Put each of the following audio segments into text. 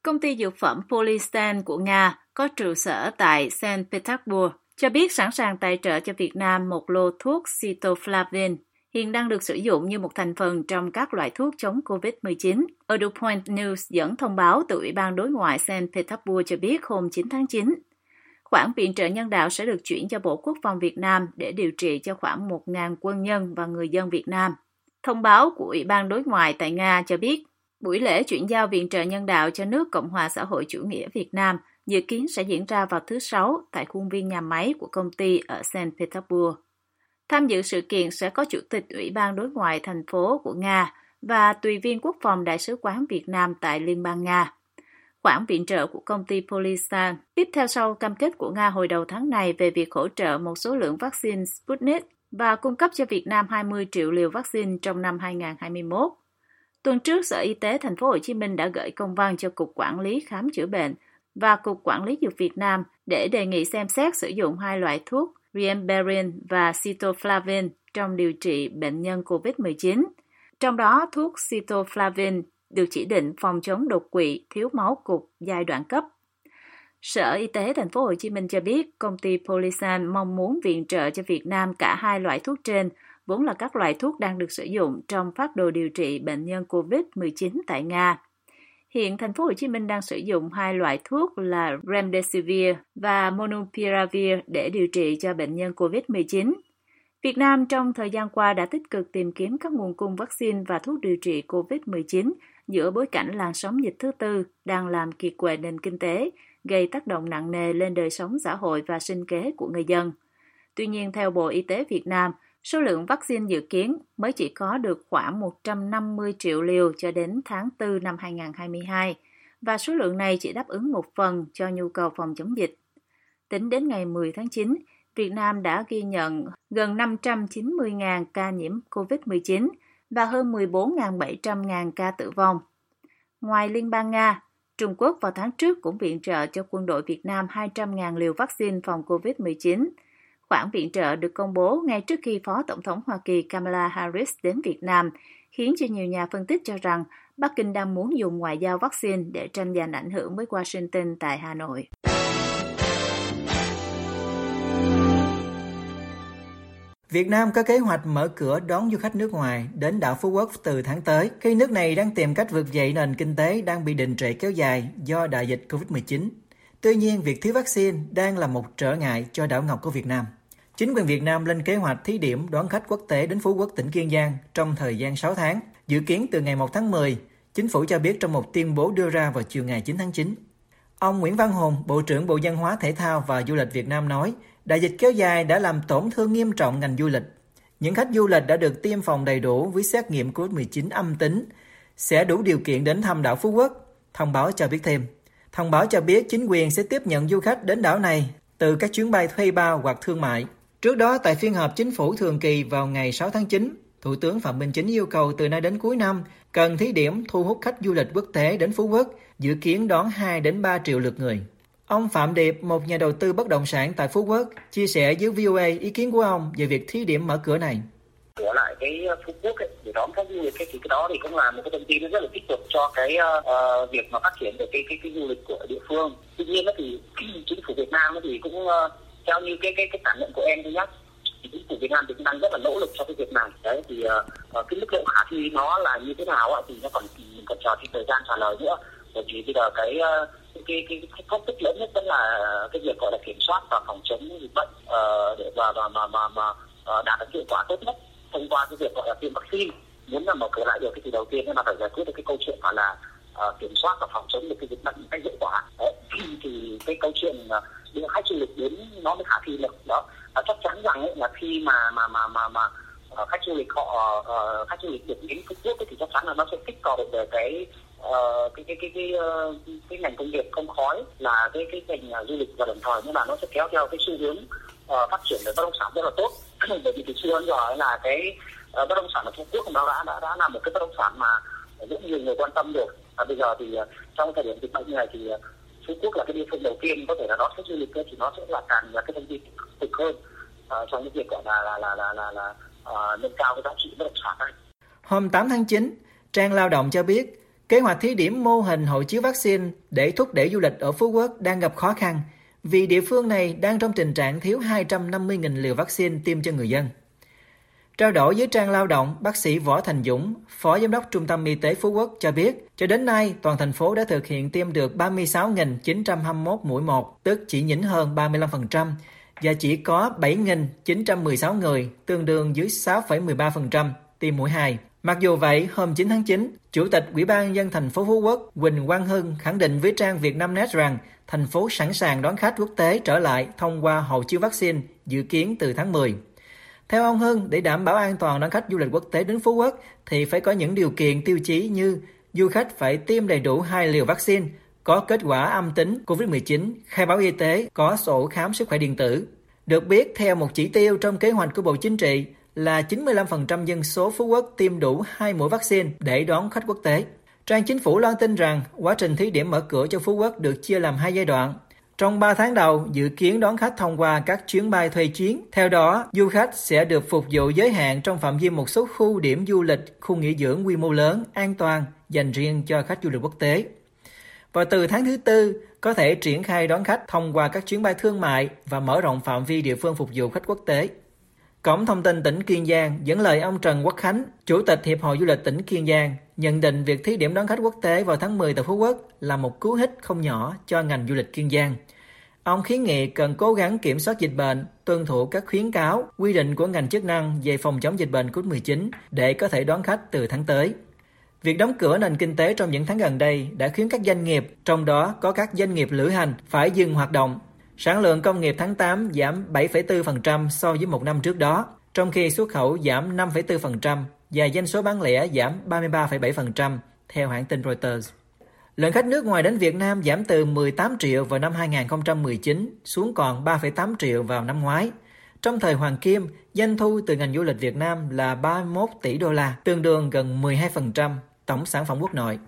Công ty dược phẩm Polistan của Nga có trụ sở tại Saint Petersburg cho biết sẵn sàng tài trợ cho Việt Nam một lô thuốc Cytoflavin, hiện đang được sử dụng như một thành phần trong các loại thuốc chống COVID-19. Europoint News dẫn thông báo từ Ủy ban Đối ngoại Saint Petersburg cho biết hôm 9 tháng 9. Khoản viện trợ nhân đạo sẽ được chuyển cho Bộ Quốc phòng Việt Nam để điều trị cho khoảng 1.000 quân nhân và người dân Việt Nam. Thông báo của Ủy ban Đối ngoại tại Nga cho biết, buổi lễ chuyển giao viện trợ nhân đạo cho nước Cộng hòa xã hội chủ nghĩa Việt Nam dự kiến sẽ diễn ra vào thứ Sáu tại khuôn viên nhà máy của công ty ở Saint Petersburg. Tham dự sự kiện sẽ có Chủ tịch Ủy ban Đối ngoại thành phố của Nga và tùy viên quốc phòng Đại sứ quán Việt Nam tại Liên bang Nga. Khoản viện trợ của công ty Polistan tiếp theo sau cam kết của Nga hồi đầu tháng này về việc hỗ trợ một số lượng vaccine Sputnik và cung cấp cho Việt Nam 20 triệu liều vaccine trong năm 2021. Tuần trước, Sở Y tế Thành phố Hồ Chí Minh đã gửi công văn cho Cục Quản lý Khám chữa bệnh và Cục Quản lý Dược Việt Nam để đề nghị xem xét sử dụng hai loại thuốc Rienberin và Cytoflavin trong điều trị bệnh nhân COVID-19. Trong đó, thuốc Cytoflavin được chỉ định phòng chống đột quỵ, thiếu máu cục giai đoạn cấp. Sở Y tế Thành phố Hồ Chí Minh cho biết công ty Polistan mong muốn viện trợ cho Việt Nam cả hai loại thuốc trên, vốn là các loại thuốc đang được sử dụng trong phác đồ điều trị bệnh nhân COVID-19 tại Nga. Hiện Thành phố Hồ Chí Minh đang sử dụng hai loại thuốc là Remdesivir và Monopiravir để điều trị cho bệnh nhân COVID-19. Việt Nam trong thời gian qua đã tích cực tìm kiếm các nguồn cung vaccine và thuốc điều trị COVID-19 giữa bối cảnh làn sóng dịch thứ tư đang làm kiệt quệ nền kinh tế, gây tác động nặng nề lên đời sống xã hội và sinh kế của người dân. Tuy nhiên, theo Bộ Y tế Việt Nam, số lượng vaccine dự kiến mới chỉ có được khoảng 150 triệu liều cho đến tháng 4 năm 2022, và số lượng này chỉ đáp ứng một phần cho nhu cầu phòng chống dịch. Tính đến ngày 10 tháng 9, Việt Nam đã ghi nhận gần 590.000 ca nhiễm COVID-19 và hơn 14.700 ca tử vong. Ngoài Liên bang Nga, Trung Quốc vào tháng trước cũng viện trợ cho quân đội Việt Nam 200.000 liều vaccine phòng COVID-19. Khoản viện trợ được công bố ngay trước khi Phó Tổng thống Hoa Kỳ Kamala Harris đến Việt Nam, khiến cho nhiều nhà phân tích cho rằng Bắc Kinh đang muốn dùng ngoại giao vaccine để tranh giành ảnh hưởng với Washington tại Hà Nội. Việt Nam có kế hoạch mở cửa đón du khách nước ngoài đến đảo Phú Quốc từ tháng tới, khi nước này đang tìm cách vực dậy nền kinh tế đang bị đình trệ kéo dài do đại dịch Covid-19. Tuy nhiên, việc thiếu vaccine đang là một trở ngại cho đảo ngọc của Việt Nam. Chính quyền Việt Nam lên kế hoạch thí điểm đón khách quốc tế đến Phú Quốc, tỉnh Kiên Giang trong thời gian 6 tháng, dự kiến từ ngày 1 tháng 10, Chính phủ cho biết trong một tuyên bố đưa ra vào chiều ngày 9 tháng 9. Ông Nguyễn Văn Hùng, Bộ trưởng Bộ Văn hóa Thể thao và Du lịch Việt Nam nói, đại dịch kéo dài đã làm tổn thương nghiêm trọng ngành du lịch. Những khách du lịch đã được tiêm phòng đầy đủ với xét nghiệm COVID-19 âm tính sẽ đủ điều kiện đến thăm đảo Phú Quốc. Thông báo cho biết thêm. Thông báo cho biết chính quyền sẽ tiếp nhận du khách đến đảo này từ các chuyến bay thuê bao hoặc thương mại. Trước đó, tại phiên họp chính phủ thường kỳ vào ngày 6 tháng 9, Thủ tướng Phạm Minh Chính yêu cầu từ nay đến cuối năm cần thí điểm thu hút khách du lịch quốc tế đến Phú Quốc, dự kiến đón 2 đến 3 triệu lượt người. Ông Phạm Điệp, một nhà đầu tư bất động sản tại Phú Quốc, chia sẻ với VOA ý kiến của ông về việc thí điểm mở cửa này. Cửa lại cái Phú Quốc ấy, để đón khách du lịch, thì cái đó thì cũng là một cái thông tin rất là tích cực cho cái việc mà phát triển được cái du lịch của địa phương. Tuy nhiên thì chính phủ Việt Nam thì cũng theo như cái cảm nhận của em thôi nhá, thì chính phủ Việt Nam thì cũng đang rất là nỗ lực cho cái việc này. Đấy thì cái mức độ khả thi nó là như thế nào ạ, thì nó còn chờ thêm thời gian trả lời nữa. Bởi vì bây giờ cái thách thức lớn nhất vẫn là cái việc gọi là kiểm soát và phòng chống dịch bệnh để và đạt được hiệu quả tốt nhất thông qua cái việc gọi là tiêm vaccine. Muốn là mở cửa lại được thì đầu tiên là phải giải quyết được cái câu chuyện gọi là kiểm soát và phòng chống được cái dịch bệnh một cách hiệu quả. Đấy. Thì cái câu chuyện đưa khách du lịch đến nó mới khả thi được đó. Chắc chắn rằng ấy, là khi mà khách du lịch được đến Phú Quốc thì chắc chắn là nó sẽ kích cầu được cái ngành công nghiệp không khói là cái ngành du lịch, và đồng thời như là nó sẽ kéo theo cái xu hướng phát triển về bất động sản rất là tốt. Bởi vì từ xưa đến giờ là cái bất động sản ở Phú Quốc nó đã là một cái bất động sản mà rất nhiều người quan tâm được. Và bây giờ thì trong thời điểm dịch bệnh như này thì Phú Quốc là cái địa phương đầu tiên có thể là đón khách du lịch, thì nó sẽ là càng là cái thông tin tích cực hơn trong cái việc gọi là nâng cao cái giá trị bất động sản này. Hôm 8 tháng 9, trang Lao động cho biết Kế hoạch thí điểm mô hình hộ chiếu vaccine để thúc đẩy du lịch ở Phú Quốc đang gặp khó khăn vì địa phương này đang trong tình trạng thiếu 250.000 liều vaccine tiêm cho người dân. Trao đổi với trang Lao động, bác sĩ Võ Thành Dũng, Phó Giám đốc Trung tâm Y tế Phú Quốc cho biết, cho đến nay, toàn thành phố đã thực hiện tiêm được 36.921 mũi 1, tức chỉ nhỉnh hơn 35%, và chỉ có 7.916 người, tương đương dưới 6,13% tiêm mũi 2. Mặc dù vậy, hôm 9 tháng 9, Chủ tịch Ủy ban Nhân dân thành phố Phú Quốc Huỳnh Quang Hưng khẳng định với trang Vietnamnet rằng thành phố sẵn sàng đón khách quốc tế trở lại thông qua hộ chiếu vaccine dự kiến từ tháng 10. Theo ông Hưng, để đảm bảo an toàn đón khách du lịch quốc tế đến Phú Quốc thì phải có những điều kiện tiêu chí như du khách phải tiêm đầy đủ 2 liều vaccine, có kết quả âm tính COVID-19, khai báo y tế, có sổ khám sức khỏe điện tử. Được biết, theo một chỉ tiêu trong kế hoạch của Bộ Chính trị là 95% dân số Phú Quốc tiêm đủ 2 mũi vaccine để đón khách quốc tế. Trang Chính phủ loan tin rằng quá trình thí điểm mở cửa cho Phú Quốc được chia làm 2 giai đoạn. Trong 3 tháng đầu, dự kiến đón khách thông qua các chuyến bay thuê chuyến. Theo đó, du khách sẽ được phục vụ giới hạn trong phạm vi một số khu điểm du lịch, khu nghỉ dưỡng quy mô lớn, an toàn, dành riêng cho khách du lịch quốc tế. Và từ tháng thứ 4, có thể triển khai đón khách thông qua các chuyến bay thương mại và mở rộng phạm vi địa phương phục vụ khách quốc tế. Cổng thông tin tỉnh Kiên Giang dẫn lời ông Trần Quốc Khánh, Chủ tịch Hiệp hội Du lịch tỉnh Kiên Giang, nhận định việc thí điểm đón khách quốc tế vào tháng 10 tại Phú Quốc là một cú hích không nhỏ cho ngành du lịch Kiên Giang. Ông khuyến nghị cần cố gắng kiểm soát dịch bệnh, tuân thủ các khuyến cáo, quy định của ngành chức năng về phòng chống dịch bệnh COVID-19 để có thể đón khách từ tháng tới. Việc đóng cửa nền kinh tế trong những tháng gần đây đã khiến các doanh nghiệp, trong đó có các doanh nghiệp lữ hành, phải dừng hoạt động. Sản lượng công nghiệp tháng 8 giảm 7,4% so với một năm trước đó, trong khi xuất khẩu giảm 5,4% và doanh số bán lẻ giảm 33,7%, theo hãng tin Reuters. Lượng khách nước ngoài đến Việt Nam giảm từ 18 triệu vào năm 2019 xuống còn 3,8 triệu vào năm ngoái. Trong thời Hoàng Kim, doanh thu từ ngành du lịch Việt Nam là 31 tỷ đô la, tương đương gần 12% tổng sản phẩm quốc nội.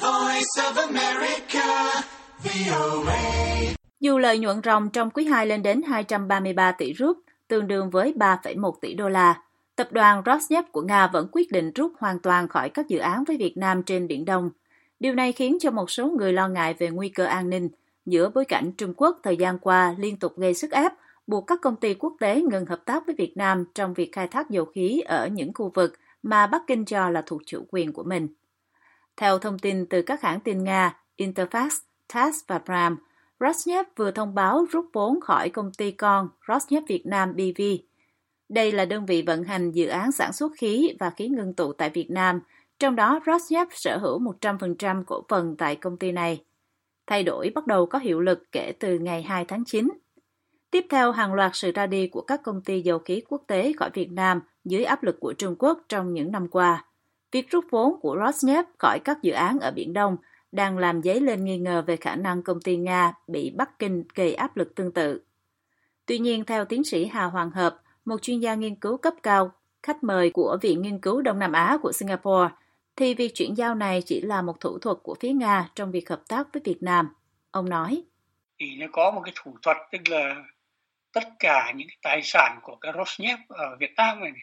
Dù lợi nhuận ròng trong quý 2 lên đến 233 tỷ rúp, tương đương với 3,1 tỷ đô la, tập đoàn Rosneft của Nga vẫn quyết định rút hoàn toàn khỏi các dự án với Việt Nam trên Biển Đông. Điều này khiến cho một số người lo ngại về nguy cơ an ninh giữa bối cảnh Trung Quốc thời gian qua liên tục gây sức ép, buộc các công ty quốc tế ngừng hợp tác với Việt Nam trong việc khai thác dầu khí ở những khu vực mà Bắc Kinh cho là thuộc chủ quyền của mình. Theo thông tin từ các hãng tin Nga, Interfax, TASS và Pram, Rosneft vừa thông báo rút vốn khỏi công ty con Rosneft Việt Nam BV. Đây là đơn vị vận hành dự án sản xuất khí và khí ngưng tụ tại Việt Nam, trong đó Rosneft sở hữu 100% cổ phần tại công ty này. Thay đổi bắt đầu có hiệu lực kể từ ngày 2 tháng 9. Tiếp theo hàng loạt sự ra đi của các công ty dầu khí quốc tế khỏi Việt Nam dưới áp lực của Trung Quốc trong những năm qua. Việc rút vốn của Rosneft khỏi các dự án ở Biển Đông đang làm dấy lên nghi ngờ về khả năng công ty Nga bị Bắc Kinh gây áp lực tương tự. Tuy nhiên, theo tiến sĩ Hà Hoàng Hợp, một chuyên gia nghiên cứu cấp cao, khách mời của Viện Nghiên cứu Đông Nam Á của Singapore, thì việc chuyển giao này chỉ là một thủ thuật của phía Nga trong việc hợp tác với Việt Nam. Ông nói, thì nó có một cái thủ thuật, tức là tất cả những cái tài sản của cái Rosneft ở Việt Nam này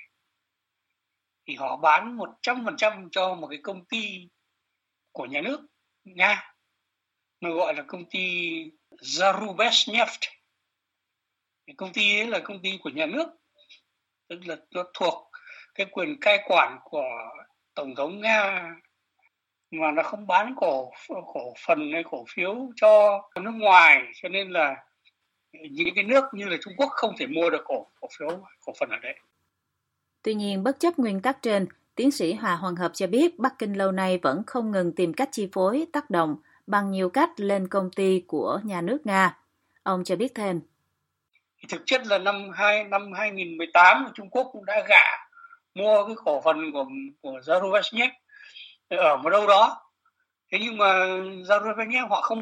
thì họ bán 100% cho một cái công ty của nhà nước Nga, nó gọi là công ty Zarubezhneft. Cái công ty ấy là công ty của nhà nước, tức là nó thuộc cái quyền cai quản của Tổng thống Nga, mà nó không bán cổ phần hay cổ phiếu cho nước ngoài, cho nên là những cái nước như là Trung Quốc không thể mua được cổ phần ở đấy. Tuy nhiên, bất chấp nguyên tắc trên, tiến sĩ Hà Hoàng Hợp cho biết Bắc Kinh lâu nay vẫn không ngừng tìm cách chi phối, tác động bằng nhiều cách lên công ty của nhà nước Nga. Ông cho biết thêm. Thực chất là năm 2018 Trung Quốc cũng đã gạ mua cái cổ phần của Zarubezhneft ở một đâu đó. Thế nhưng mà Zarubezhneft họ không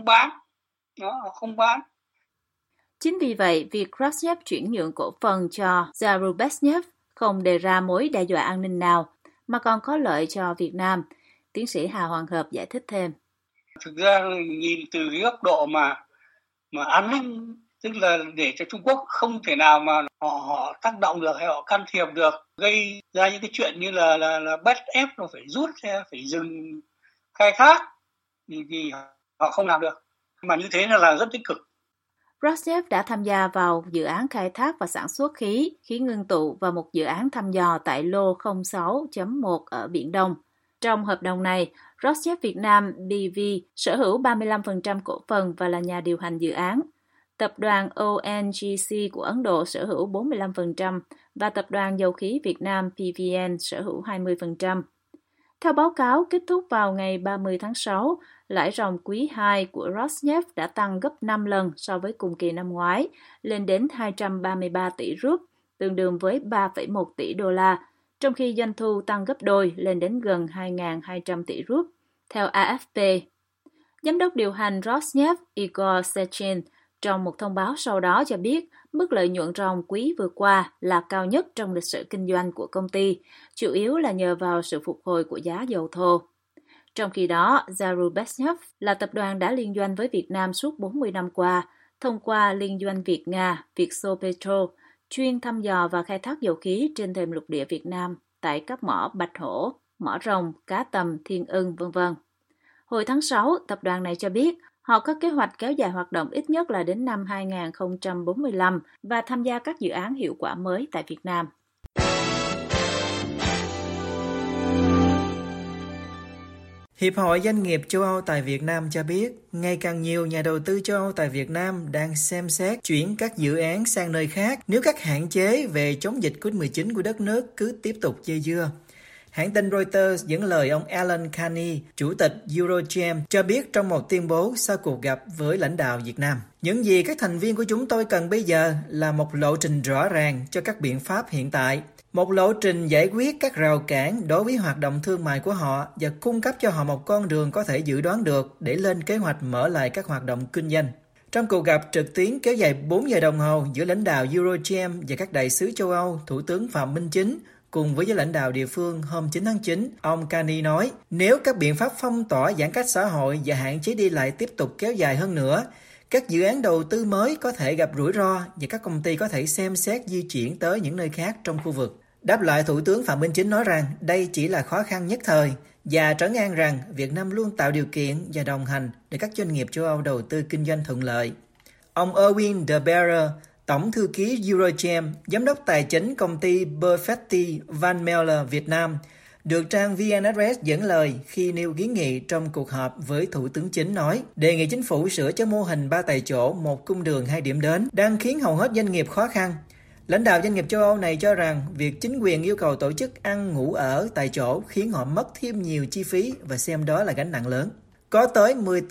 bán. Chính vì vậy, việc Rosneft chuyển nhượng cổ phần cho Zarubezhneft không đề ra mối đe dọa an ninh nào, mà còn có lợi cho Việt Nam. Tiến sĩ Hà Hoàng Hợp giải thích thêm. Thực ra nhìn từ cái góc độ mà an ninh, tức là để cho Trung Quốc không thể nào mà họ tác động được hay họ can thiệp được, gây ra những cái chuyện như là bắt ép nó phải rút hay phải dừng khai thác thì họ không làm được, mà như thế là rất tích cực. Rosneft đã tham gia vào dự án khai thác và sản xuất khí ngưng tụ và một dự án thăm dò tại lô 06.1 ở Biển Đông. Trong hợp đồng này, Rosneft Việt Nam BV sở hữu 35% cổ phần và là nhà điều hành dự án. Tập đoàn ONGC của Ấn Độ sở hữu 45% và Tập đoàn Dầu khí Việt Nam PVN sở hữu 20%. Theo báo cáo kết thúc vào ngày 30 tháng 6, lãi ròng quý 2 của Rosneft đã tăng gấp 5 lần so với cùng kỳ năm ngoái, lên đến 233 tỷ rúp, tương đương với 3,1 tỷ đô la, trong khi doanh thu tăng gấp đôi lên đến gần 2.200 tỷ rúp, theo AFP. Giám đốc điều hành Rosneft Igor Sechin trong một thông báo sau đó cho biết mức lợi nhuận ròng quý vừa qua là cao nhất trong lịch sử kinh doanh của công ty, chủ yếu là nhờ vào sự phục hồi của giá dầu thô. Trong khi đó, Zarubezhneft là tập đoàn đã liên doanh với Việt Nam suốt 40 năm qua, thông qua liên doanh Việt-Nga, Vietsopetrol, chuyên thăm dò và khai thác dầu khí trên thềm lục địa Việt Nam tại các mỏ Bạch Hổ, mỏ Rồng, Cá Tầm, Thiên Ưng, v.v. Hồi tháng 6, tập đoàn này cho biết họ có kế hoạch kéo dài hoạt động ít nhất là đến năm 2045 và tham gia các dự án hiệu quả mới tại Việt Nam. Hiệp hội Doanh nghiệp châu Âu tại Việt Nam cho biết, ngày càng nhiều nhà đầu tư châu Âu tại Việt Nam đang xem xét chuyển các dự án sang nơi khác nếu các hạn chế về chống dịch COVID-19 của đất nước cứ tiếp tục dây dưa. Hãng tin Reuters dẫn lời ông Alan Carney, chủ tịch Eurochem, cho biết trong một tuyên bố sau cuộc gặp với lãnh đạo Việt Nam. Những gì các thành viên của chúng tôi cần bây giờ là một lộ trình rõ ràng cho các biện pháp hiện tại. Một lộ trình giải quyết các rào cản đối với hoạt động thương mại của họ và cung cấp cho họ một con đường có thể dự đoán được để lên kế hoạch mở lại các hoạt động kinh doanh. Trong cuộc gặp trực tuyến kéo dài 4 giờ đồng hồ giữa lãnh đạo Eurochem và các đại sứ châu Âu, Thủ tướng Phạm Minh Chính, cùng với lãnh đạo địa phương hôm 9 tháng 9, ông Carney nói, nếu các biện pháp phong tỏa giãn cách xã hội và hạn chế đi lại tiếp tục kéo dài hơn nữa, các dự án đầu tư mới có thể gặp rủi ro và các công ty có thể xem xét di chuyển tới những nơi khác trong khu vực. Đáp lại, Thủ tướng Phạm Minh Chính nói rằng đây chỉ là khó khăn nhất thời và trấn an rằng Việt Nam luôn tạo điều kiện và đồng hành để các doanh nghiệp châu Âu đầu tư kinh doanh thuận lợi. Ông Erwin de Beer, Tổng thư ký Eurochem, giám đốc tài chính công ty Perfetti Van Meller Việt Nam, được trang VN Express dẫn lời khi nêu kiến nghị trong cuộc họp với Thủ tướng Chính nói, đề nghị chính phủ sửa cho mô hình 3 tại chỗ, một cung đường 2 điểm đến đang khiến hầu hết doanh nghiệp khó khăn. Lãnh đạo doanh nghiệp châu Âu này cho rằng việc chính quyền yêu cầu tổ chức ăn ngủ ở tại chỗ khiến họ mất thêm nhiều chi phí và xem đó là gánh nặng lớn. Có tới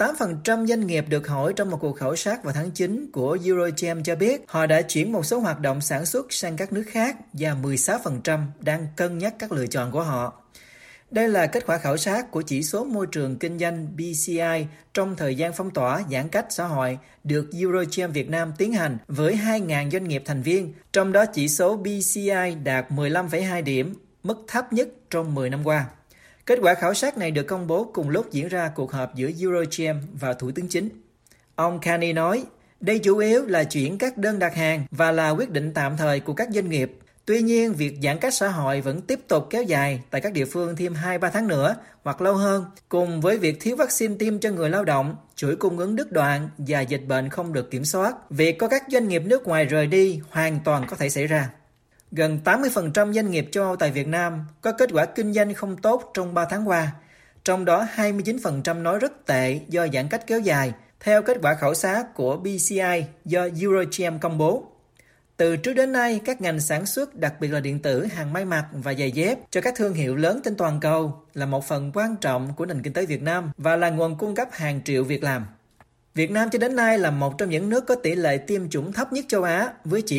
18% doanh nghiệp được hỏi trong một cuộc khảo sát vào tháng 9 của Eurochem cho biết họ đã chuyển một số hoạt động sản xuất sang các nước khác và 16% đang cân nhắc các lựa chọn của họ. Đây là kết quả khảo sát của chỉ số môi trường kinh doanh BCI trong thời gian phong tỏa giãn cách xã hội được Eurochem Việt Nam tiến hành với 2.000 doanh nghiệp thành viên, trong đó chỉ số BCI đạt 15,2 điểm, mức thấp nhất trong 10 năm qua. Kết quả khảo sát này được công bố cùng lúc diễn ra cuộc họp giữa Eurochem và Thủ tướng Chính. Ông Carney nói, đây chủ yếu là chuyển các đơn đặt hàng và là quyết định tạm thời của các doanh nghiệp. Tuy nhiên, việc giãn cách xã hội vẫn tiếp tục kéo dài tại các địa phương thêm 2-3 tháng nữa hoặc lâu hơn, cùng với việc thiếu vaccine tiêm cho người lao động, chuỗi cung ứng đứt đoạn và dịch bệnh không được kiểm soát. Việc có các doanh nghiệp nước ngoài rời đi hoàn toàn có thể xảy ra. Gần 80% doanh nghiệp châu Âu tại Việt Nam có kết quả kinh doanh không tốt trong 3 tháng qua, trong đó 29% nói rất tệ do giãn cách kéo dài, theo kết quả khảo sát của BCI do Eurochem công bố. Từ trước đến nay, các ngành sản xuất, đặc biệt là điện tử, hàng may mặc và giày dép cho các thương hiệu lớn trên toàn cầu là một phần quan trọng của nền kinh tế Việt Nam và là nguồn cung cấp hàng triệu việc làm. Việt Nam cho đến nay là một trong những nước có tỷ lệ tiêm chủng thấp nhất châu Á với chỉ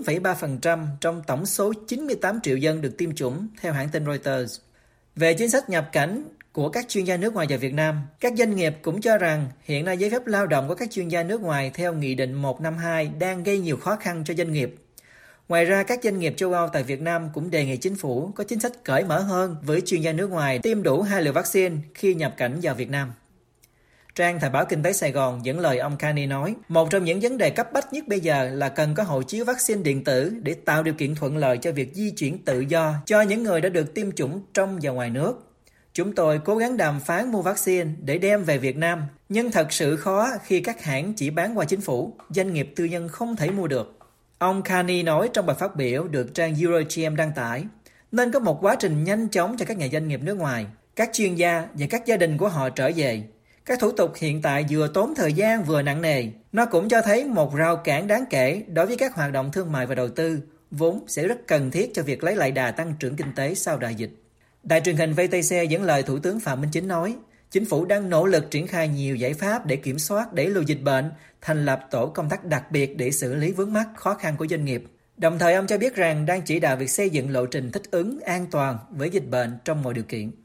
4,3% trong tổng số 98 triệu dân được tiêm chủng, theo hãng tin Reuters. Về chính sách nhập cảnh của các chuyên gia nước ngoài vào Việt Nam, các doanh nghiệp cũng cho rằng hiện nay giấy phép lao động của các chuyên gia nước ngoài theo Nghị định 152 đang gây nhiều khó khăn cho doanh nghiệp. Ngoài ra, các doanh nghiệp châu Âu tại Việt Nam cũng đề nghị chính phủ có chính sách cởi mở hơn với chuyên gia nước ngoài tiêm đủ 2 liều vaccine khi nhập cảnh vào Việt Nam. Trang Thời báo Kinh tế Sài Gòn dẫn lời ông Carney nói, một trong những vấn đề cấp bách nhất bây giờ là cần có hộ chiếu vaccine điện tử để tạo điều kiện thuận lợi cho việc di chuyển tự do cho những người đã được tiêm chủng trong và ngoài nước. Chúng tôi cố gắng đàm phán mua vaccine để đem về Việt Nam, nhưng thật sự khó khi các hãng chỉ bán qua chính phủ, doanh nghiệp tư nhân không thể mua được. Ông Carney nói trong bài phát biểu được trang EuroGM đăng tải, nên có một quá trình nhanh chóng cho các nhà doanh nghiệp nước ngoài, các chuyên gia và các gia đình của họ trở về. Các thủ tục hiện tại vừa tốn thời gian vừa nặng nề. Nó cũng cho thấy một rào cản đáng kể đối với các hoạt động thương mại và đầu tư, vốn sẽ rất cần thiết cho việc lấy lại đà tăng trưởng kinh tế sau đại dịch. Đài truyền hình VTC dẫn lời Thủ tướng Phạm Minh Chính nói, chính phủ đang nỗ lực triển khai nhiều giải pháp để kiểm soát đẩy lùi dịch bệnh, thành lập tổ công tác đặc biệt để xử lý vướng mắc khó khăn của doanh nghiệp. Đồng thời ông cho biết rằng đang chỉ đạo việc xây dựng lộ trình thích ứng an toàn với dịch bệnh trong mọi điều kiện.